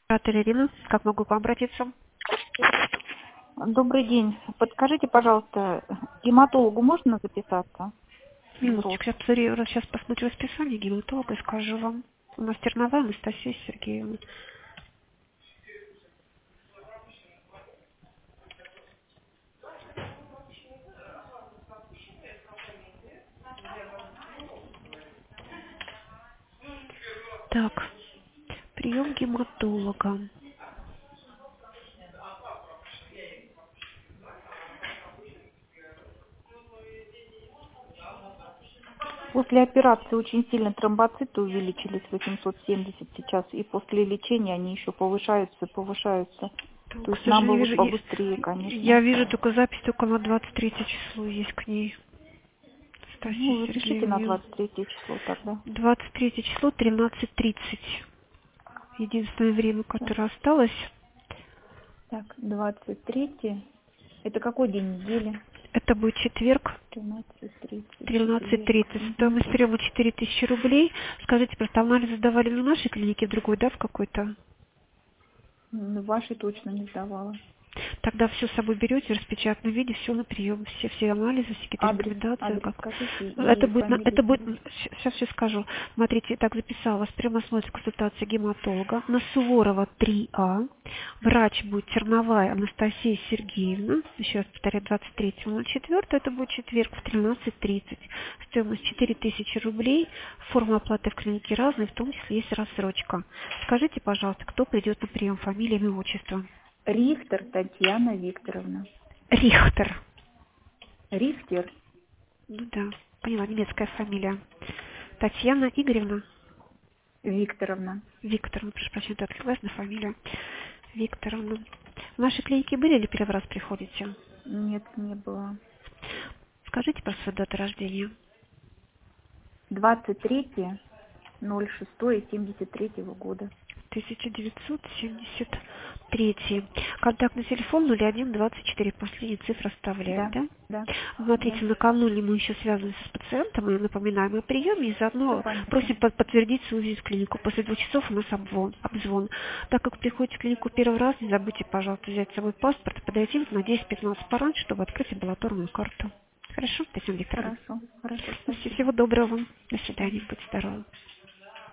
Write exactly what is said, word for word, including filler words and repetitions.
Отель Ирина, как могу к вам обратиться? Добрый день. Подскажите, пожалуйста, к гематологу можно записаться? Минуточку, Взрослый. сейчас, посмотрю, сейчас посмотрю расписание гинеколога и скажу вам. У нас Терновая Анастасия Сергеевна. Так, прием гематолога. После операции очень сильно тромбоциты увеличились, восемьсот семьдесят сейчас, и после лечения они еще повышаются, повышаются. Так, То к есть нам бы сожалению, вот вижу, е- побыстрее, конечно. я вижу только запись только на двадцать третье число есть к ней. Анастасии Ну, запишите на Сергеевне. двадцать третье число тогда. двадцать третье число, тринадцать тридцать. Единственное время, Так, которое осталось. так, двадцать третье. Это какой день недели? Это будет четверг, тринадцать тридцать, тринадцать четверг. тридцать. Угу. Стоимость приема четыре тысячи рублей. Скажите, просто анализы сдавали не в нашей клинике, в другой, да, в какой-то? Вашей точно не сдавала. Тогда все с собой берете в распечатанном виде, все на прием, все, все анализы, все какие-то Адрес, рекомендации. адрес Как... скажите Это и будет, на- фамилию. это будет, сейчас все скажу. Смотрите, так записала вас, прием осмотр консультация гематолога на Суворова три А. Врач будет Терновая Анастасия Сергеевна. Еще раз повторяю, двадцать третьего ноль четвёртого, это будет четверг в тринадцать тридцать. Стоимость четыре тысячи рублей. Форма оплаты в клинике разные, в том числе есть рассрочка. Скажите, пожалуйста, кто придет на прием, фамилия, имя, отчество? Рихтер Татьяна Викторовна. Рихтер. Рихтер Ну да, поняла, немецкая фамилия. Татьяна Игоревна. Викторовна. Викторовна, прошу прощения, это классная фамилия. Викторовна. В нашей клинике были или первый раз приходите? Нет, не было. Скажите про свою дату рождения. двадцать третье ноль шестое семьдесят третьего года. тысяча девятьсот семьдесят третий. Контактный телефон ноль один двадцать четыре. Последняя цифра оставляем, Да, да? да, да. Смотрите, накануне мы еще связаны с пациентом и напоминаем о приеме, и Все заодно понятно. просим под- подтвердить свою визит в клинику. После двух часов у нас обзвон, обзвон. Так как приходите в клинику первый раз, не забудьте, пожалуйста, взять с собой паспорт и подойти на десять-пятнадцать пораньше, чтобы открыть амбулаторную карту. Хорошо, Татьяна Викторовна? Хорошо, хорошо, Ну, всего спасибо. доброго вам. До Да. свидания. Будьте здоровы.